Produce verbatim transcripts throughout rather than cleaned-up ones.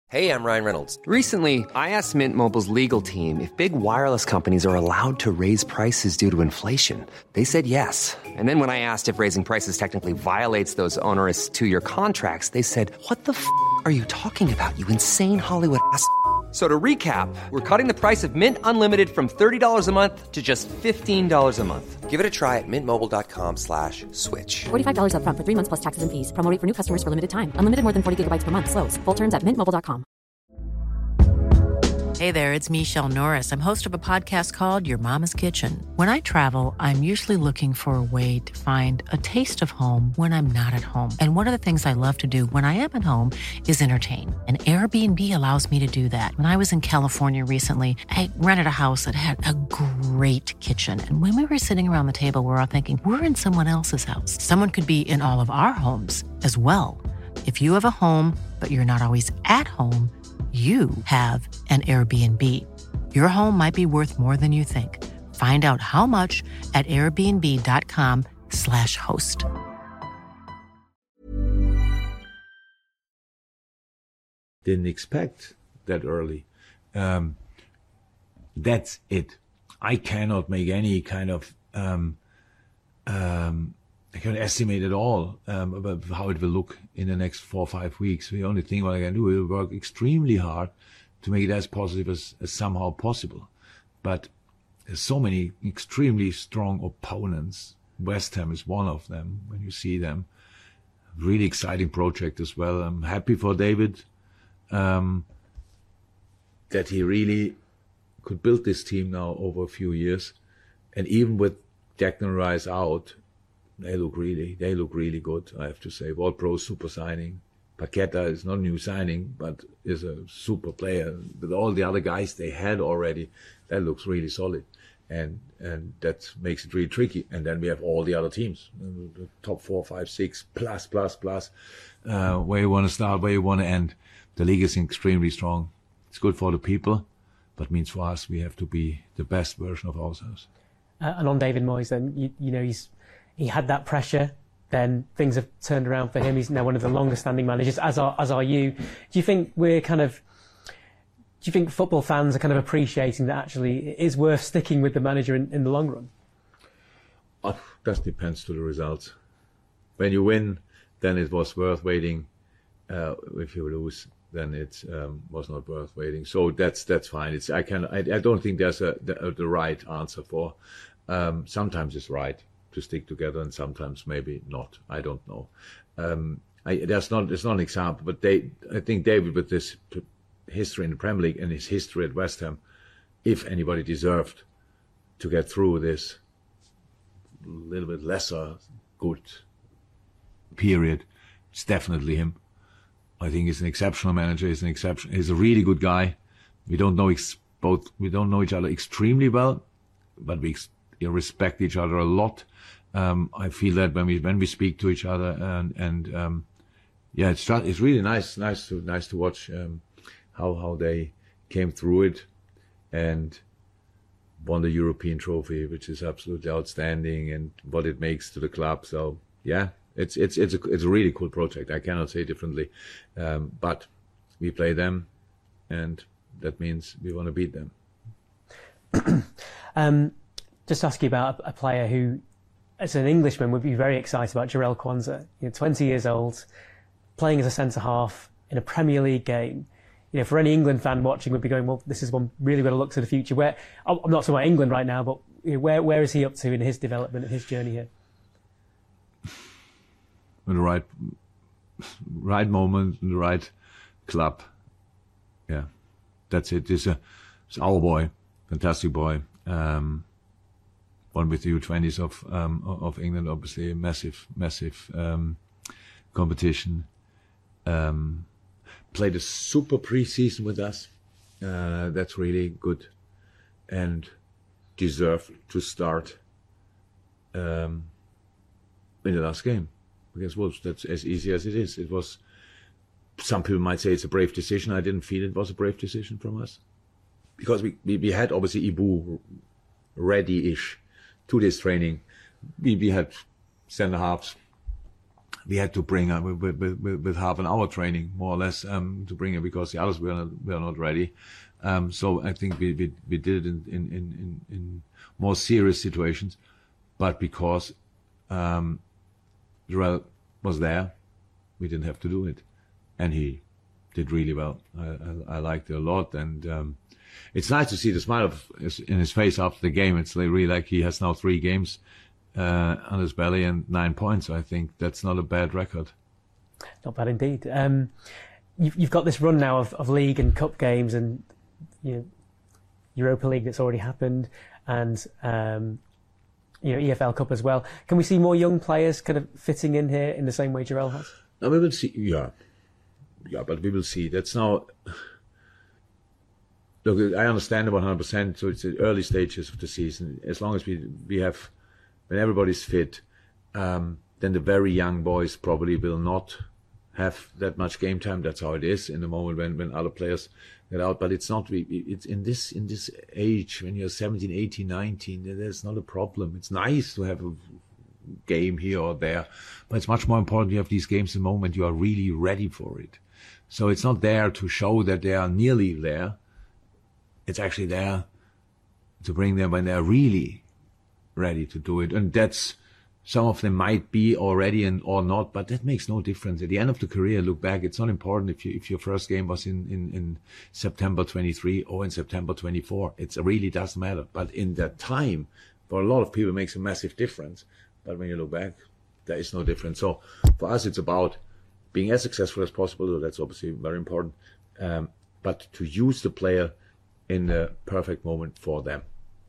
Hey, I'm Ryan Reynolds. Recently, I asked Mint Mobile's legal team if big wireless companies are allowed to raise prices due to inflation. They said yes. And then when I asked if raising prices technically violates those onerous two-year contracts, they said, what the f*** are you talking about, you insane Hollywood ass f- So to recap, we're cutting the price of Mint Unlimited from thirty dollars a month to just fifteen dollars a month. Give it a try at mintmobile.com slash switch. forty-five dollars up front for three months plus taxes and fees. Promo rate for new customers for limited time. Unlimited more than forty gigabytes per month. Slows full terms at mint mobile dot com. Hey there, it's Michelle Norris. I'm host of a podcast called Your Mama's Kitchen. When I travel, I'm usually looking for a way to find a taste of home when I'm not at home. And one of the things I love to do when I am at home is entertain. And Airbnb allows me to do that. When I was in California recently, I rented a house that had a great kitchen. And when we were sitting around the table, we were all thinking, we're in someone else's house. Someone could be in all of our homes as well. If you have a home, but you're not always at home, you have an Airbnb. Your home might be worth more than you think. Find out how much at airbnb.com slash host. Didn't expect that early. Um, that's it. I cannot make any kind of, um, um, I can't estimate at all um, about how it will look in the next four or five weeks. The only thing what I can do is work extremely hard to make it as positive as, as somehow possible. But there's so many extremely strong opponents. West Ham is one of them when you see them. Really exciting project as well. I'm happy for David um, that he really could build this team now over a few years. And even with Declan Rice out, They look really, they look really good, I have to say. Ward-Pro, super signing. Paqueta is not a new signing, but is a super player. With all the other guys they had already, that looks really solid. And and that makes it really tricky. And then we have all the other teams, the top four, five, six, plus, plus, plus, uh, where you want to start, where you want to end. The league is extremely strong. It's good for the people, but means for us, we have to be the best version of ourselves. Uh, and on David Moyes, then, you, you know, he's he had that pressure, then things have turned around for him. He's now one of the longest standing managers, as are, as are you. Do you think we're kind of, do you think football fans are kind of appreciating that actually it is worth sticking with the manager in, in the long run? Oh, that depends to the results. When you win, then it was worth waiting. Uh, if you lose, then it um, was not worth waiting. So that's that's fine. It's I can I, I don't think there's a the, the right answer for. Um, sometimes it's right to stick together, and sometimes maybe not. I don't know. Um, I, that's not it's not an example, but they I think David, with this p- history in the Premier League and his history at West Ham, if anybody deserved to get through this little bit lesser good period, it's definitely him. I think he's an exceptional manager. He's an exception. He's a really good guy. We don't know ex- both. We don't know each other extremely well, but we ex- respect each other a lot. Um, I feel that when we when we speak to each other, and and um, yeah, it's it's really nice, nice to nice to watch um, how how they came through it and won the European trophy, which is absolutely outstanding, and what it makes to the club. So yeah, it's it's it's a it's a really cool project. I cannot say differently, um, but we play them, and that means we want to beat them. um, just ask you about a, a player who, as an Englishman, would be very excited about, Jarell Quansah. You know, twenty years old, playing as a centre half in a Premier League game. You know, for any England fan watching, would be going, well, this is one really going to look to the future. Where I'm not talking about England right now, but you know, where where is he up to in his development and his journey here? In the right, right moment, in the right club. Yeah, that's it. It's a, it's our boy, fantastic boy. Um, one with the U twenties of um, of England, obviously a massive, massive um, competition. Um, played a super pre-season with us. Uh, that's really good, and deserved to start um, in the last game against Wolves. That's as easy as it is. It was. Some people might say it's a brave decision. I didn't feel it was a brave decision from us, because we we, we had obviously Ibu ready-ish to this training. We we had centre halves we had to bring her with, with, with, with half an hour training, more or less, um, to bring her because the others were not, were not ready. Um, so I think we, we, we did it in, in, in, in more serious situations, but because um, Jarell was there, we didn't have to do it. And he did really well. I, I, I liked it a lot. And um, it's nice to see the smile of his, in his face after the game. It's like really like he has now three games uh, on his belly and nine points. I think that's not a bad record. Not bad indeed. Um, you've, you've got this run now of, of league and cup games and you know, Europa League that's already happened and um, you know E F L Cup as well. Can we see more young players kind of fitting in here in the same way Jarell has? No, we will see. Yeah, yeah, but we will see. That's now. Look, I understand one hundred percent. So it's the early stages of the season. As long as we we have, when everybody's fit, um, then the very young boys probably will not have that much game time. That's how it is in the moment when, when other players get out. But it's not. It's in this in this age when you're seventeen, eighteen, nineteen. There's not a problem. It's nice to have a game here or there, but it's much more important you have these games in the moment you are really ready for it. So it's not there to show that they are nearly there. It's actually there to bring them when they're really ready to do it. And that's, some of them might be already and or not, but that makes no difference. At the end of the career, look back, it's not important if you, if your first game was in, in, in September twenty-three or in September twenty-four. It really doesn't matter. But in that time, for a lot of people, it makes a massive difference. But when you look back, there is no difference. So for us, it's about being as successful as possible. That's obviously very important. Um, but to use the player in the perfect moment for them.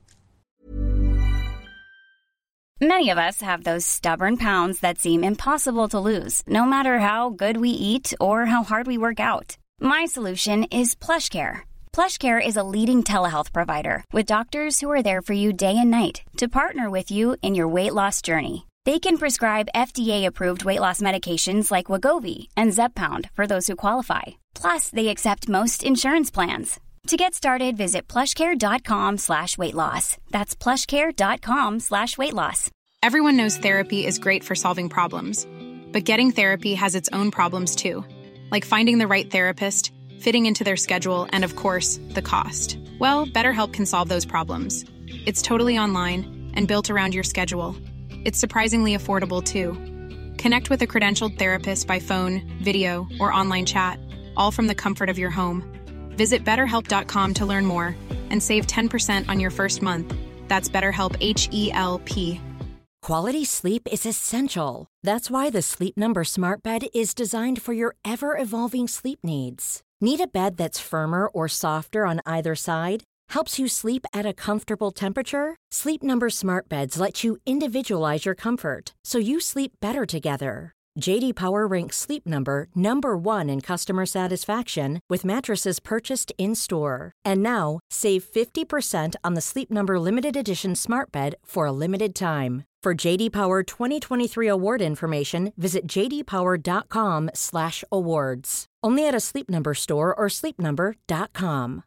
Many of us have those stubborn pounds that seem impossible to lose, no matter how good we eat or how hard we work out. My solution is PlushCare. PlushCare is a leading telehealth provider with doctors who are there for you day and night to partner with you in your weight loss journey. They can prescribe F D A-approved weight loss medications like Wegovy and Zepbound for those who qualify. Plus, they accept most insurance plans. To get started, visit plushcare.com slash weight loss. That's plushcare.com slash weight loss. Everyone knows therapy is great for solving problems, but getting therapy has its own problems too, like finding the right therapist, fitting into their schedule, and of course, the cost. Well, BetterHelp can solve those problems. It's totally online and built around your schedule. It's surprisingly affordable too. Connect with a credentialed therapist by phone, video, or online chat, all from the comfort of your home. Visit better help dot com to learn more and save ten percent on your first month. That's BetterHelp, H E L P. Quality sleep is essential. That's why the Sleep Number Smart Bed is designed for your ever-evolving sleep needs. Need a bed that's firmer or softer on either side? Helps you sleep at a comfortable temperature? Sleep Number Smart Beds let you individualize your comfort so you sleep better together. J D Power ranks Sleep Number number one in customer satisfaction with mattresses purchased in-store. And now, save fifty percent on the Sleep Number Limited Edition Smart Bed for a limited time. For J D Power twenty twenty-three award information, visit jdpower.com slash awards. Only at a Sleep Number store or sleep number dot com.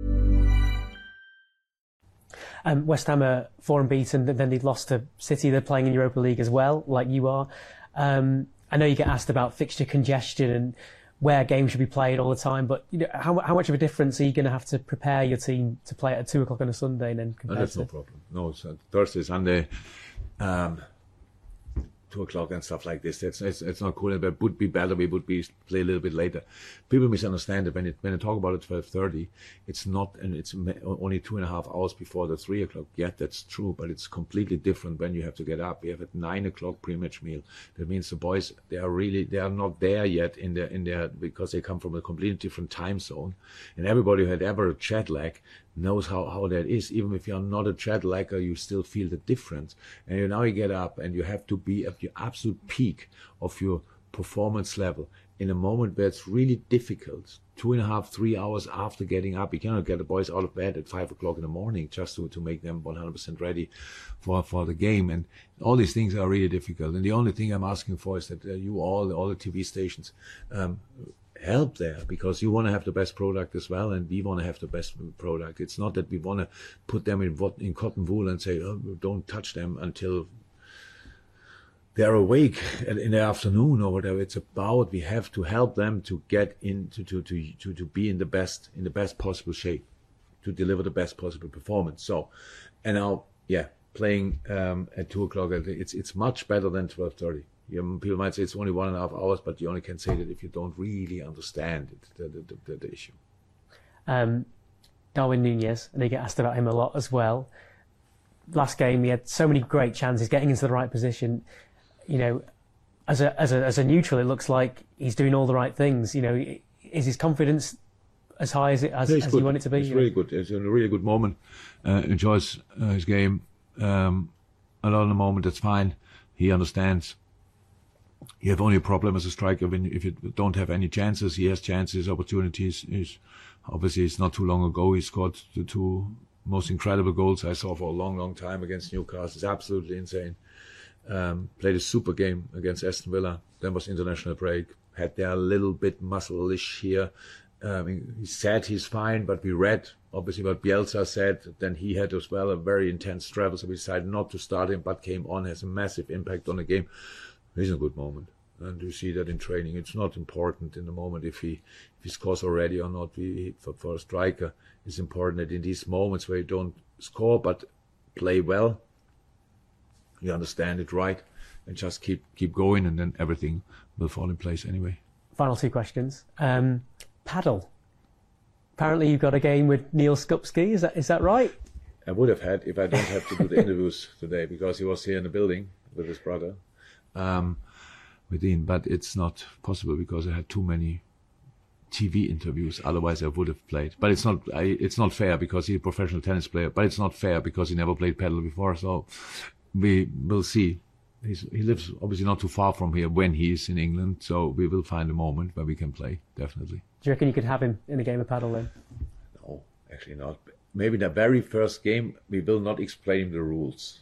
Um, West Ham are four unbeaten, then they've lost to City. They're playing in Europa League as well, like you are. Um, I know you get asked about fixture congestion and where games should be played all the time, but you know, how, how much of a difference are you going to have to prepare your team to play at two o'clock on a Sunday and then compared no, that's to... no problem. No, it's uh, Thursday, Sunday, um, two o'clock and stuff like this. It's, it's it's not cool. It would be better. We would be play a little bit later. People misunderstand it when it when I talk about it twelve thirty. It's not, and it's only two and a half hours before the three o'clock. Yeah, that's true, but it's completely different when you have to get up. We have at nine o'clock pre-match meal. That means the boys they are really they are not there yet in their in their because they come from a completely different time zone, and everybody who had ever a jet lag knows how, how that is. Even if you're not a jet lagger, you still feel the difference. And you now you get up and you have to be at your absolute peak of your performance level in a moment where it's really difficult. Two and a half, three hours after getting up, you cannot get the boys out of bed at five o'clock in the morning just to, to make them one hundred percent ready for, for the game. And all these things are really difficult. And the only thing I'm asking for is that uh, you all, all the T V stations, um, help there, because you want to have the best product as well, and we want to have the best product. It's not that we want to put them in in cotton wool and say, oh, don't touch them until they're awake in the afternoon or whatever. It's about we have to help them to get into to to to to be in the best in the best possible shape, to deliver the best possible performance. So, and now yeah, playing um, at two o'clock, it's it's much better than twelve thirty. You, people might say it's only one and a half hours, but you only can say that if you don't really understand it, the the, the, the issue. Um, Darwin Nunez, and they get asked about him a lot as well. Last game, he had so many great chances, getting into the right position. You know, as a as a as a neutral, it looks like he's doing all the right things. You know, is his confidence as high as it as, as you want it to be? It's really good. It's in a really good moment. Uh, enjoys uh, his game. Um, a lot of the moment, that's fine. He understands. You have only a problem as a striker when if you don't have any chances. He has chances, opportunities. He's, obviously, it's not too long ago he scored the two most incredible goals I saw for a long, long time against Newcastle. It's absolutely insane. Um, played a super game against Aston Villa. Then was international break. Had their little bit muscle-ish here. Um, he said he's fine, but we read obviously what Bielsa said. Then he had as well a very intense travel, so we decided not to start him, but came on, has a massive impact on the game. He's in a good moment, and you see that in training. It's not important in the moment if he if he scores already or not. We, for, for a striker, it's important that in these moments where you don't score but play well, you understand it right, and just keep keep going, and then everything will fall in place anyway. Final two questions. Um, paddle. Apparently, you've got a game with Neil Skupski. Is that is that right? I would have had if I don't have to do the interviews today, because he was here in the building with his brother. Um, with Ian, but it's not possible because I had too many T V interviews. Otherwise, I would have played. But it's not. I, it's not fair because he's a professional tennis player. But it's not fair because he never played paddle before. So we will see. He's, he lives obviously not too far from here when he is in England. So we will find a moment where we can play. Definitely. Do you reckon you could have him in a game of paddle then? No, actually not. Maybe the very first game we will not explain the rules.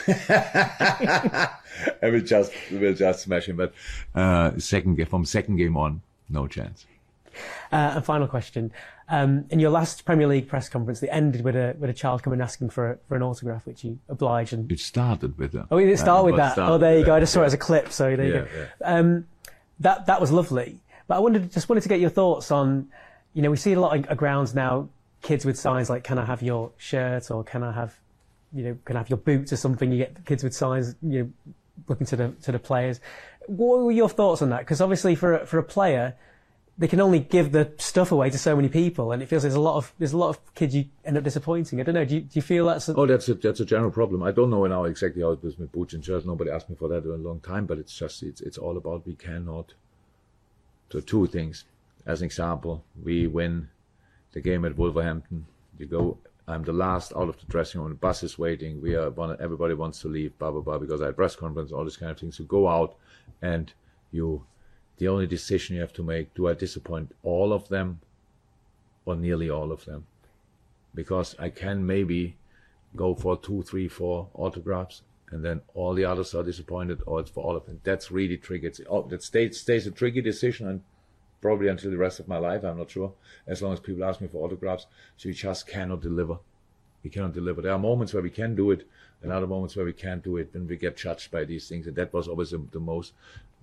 I will just will just smash him, but uh, second game from second game on, no chance. Uh, and final question: um, in your last Premier League press conference, they ended with a with a child coming asking for a, for an autograph, which you obliged. And it started with that. Oh, it did start with that. Oh, there you go. I just saw it as a clip. So there you yeah, go. Yeah. Um, that that was lovely. But I wanted just wanted to get your thoughts on. You know, we see a lot of grounds now, kids with signs like "Can I have your shirt?" or "Can I have." You know, can I have your boots or something? You get kids with signs, you know, looking to the to the players. What were your thoughts on that? Because obviously, for a, for a player, they can only give the stuff away to so many people, and it feels there's a lot of there's a lot of kids you end up disappointing. I don't know. Do you, do you feel that's? A... Oh, that's a that's a general problem. I don't know now exactly how it is with boots and shirts. Nobody asked me for that in a long time, but it's just it's it's all about we cannot. So two things. As an example, we win the game at Wolverhampton. You go. I'm the last out of the dressing room. The bus is waiting. We are. Everybody wants to leave. Blah blah blah. Because I had press conference, all this kind of things. You go out, and you. The only decision you have to make: do I disappoint all of them, or nearly all of them? Because I can maybe go for two, three, four autographs, and then all the others are disappointed, or it's for all of them. That's really tricky. It's, oh, that stays stays a tricky decision, and probably until the rest of my life, I'm not sure, as long as people ask me for autographs. So you just cannot deliver. We cannot deliver. There are moments where we can do it, and other moments where we can't do it, when we get judged by these things. And that was always the, the most,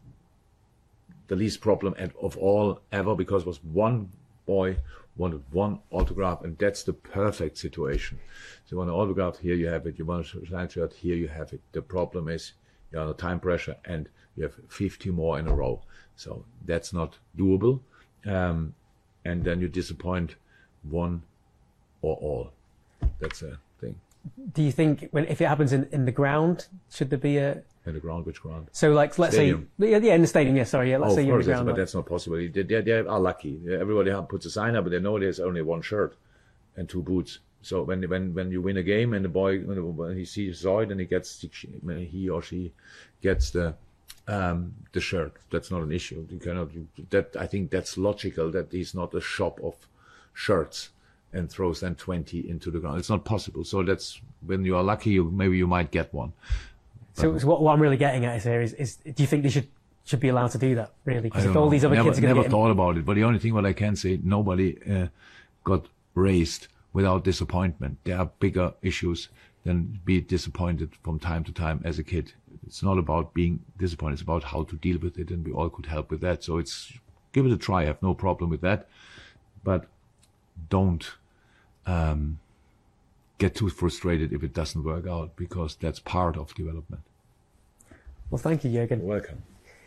the least problem of all ever, because it was one boy wanted one autograph, and that's the perfect situation. So you want an autograph, here you have it. You want a signed shirt, here you have it. The problem is you're under time pressure, and you have fifty more in a row. So that's not doable. Um, and then you disappoint one or all. That's a thing. Do you think when if it happens in, in the ground, should there be a... In the ground, which ground? So like, let's stadium. say... Yeah, yeah, in the stadium, yeah, sorry. Yeah, let's oh, say of you're course, in the ground. But like... that's not possible. They, they, they are lucky. Everybody puts a sign up, but they know there's only one shirt and two boots. So when when when you win a game and the boy, when he sees Zoid and he gets, he or she gets the... Um, the shirt, that's not an issue. You cannot. You, that I think that's logical. That he's not a shop of shirts and throws then twenty into the ground. It's not possible. So that's when you are lucky. You maybe you might get one. So, so what, what I'm really getting at is here is, is do you think they should should be allowed to do that really? Because if all know. these other never, kids are going to never get thought about it. But the only thing what I can say, nobody uh, got raised without disappointment. There are bigger issues than be disappointed from time to time as a kid. It's not about being disappointed. It's about how to deal with it, and we all could help with that. So it's give it a try. I have no problem with that, but don't um, get too frustrated if it doesn't work out, because that's part of development. Well, thank you, Jürgen. You're welcome.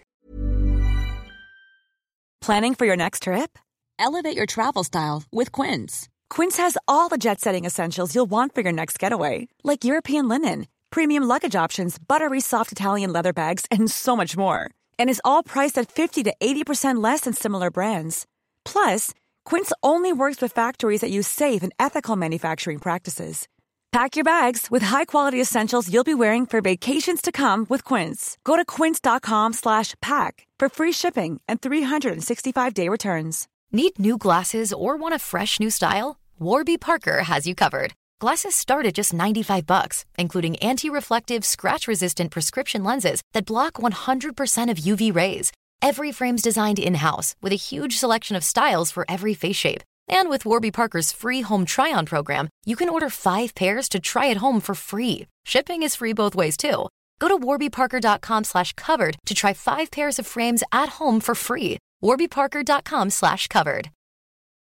Planning for your next trip? Elevate your travel style with Quince. Quince has all the jet-setting essentials you'll want for your next getaway, like European linen, premium luggage options, buttery soft Italian leather bags, and so much more. And is all priced at fifty to eighty percent less than similar brands. Plus, Quince only works with factories that use safe and ethical manufacturing practices. Pack your bags with high-quality essentials you'll be wearing for vacations to come with Quince. Go to quince.com slash pack for free shipping and three sixty-five day returns. Need new glasses or want a fresh new style? Warby Parker has you covered. Glasses start at just ninety-five bucks, including anti-reflective, scratch-resistant prescription lenses that block one hundred percent of U V rays. Every frame's designed in-house with a huge selection of styles for every face shape. And with Warby Parker's free home try-on program, you can order five pairs to try at home for free. Shipping is free both ways, too. Go to warbyparker.com slash covered to try five pairs of frames at home for free. warbyparker.com slash covered.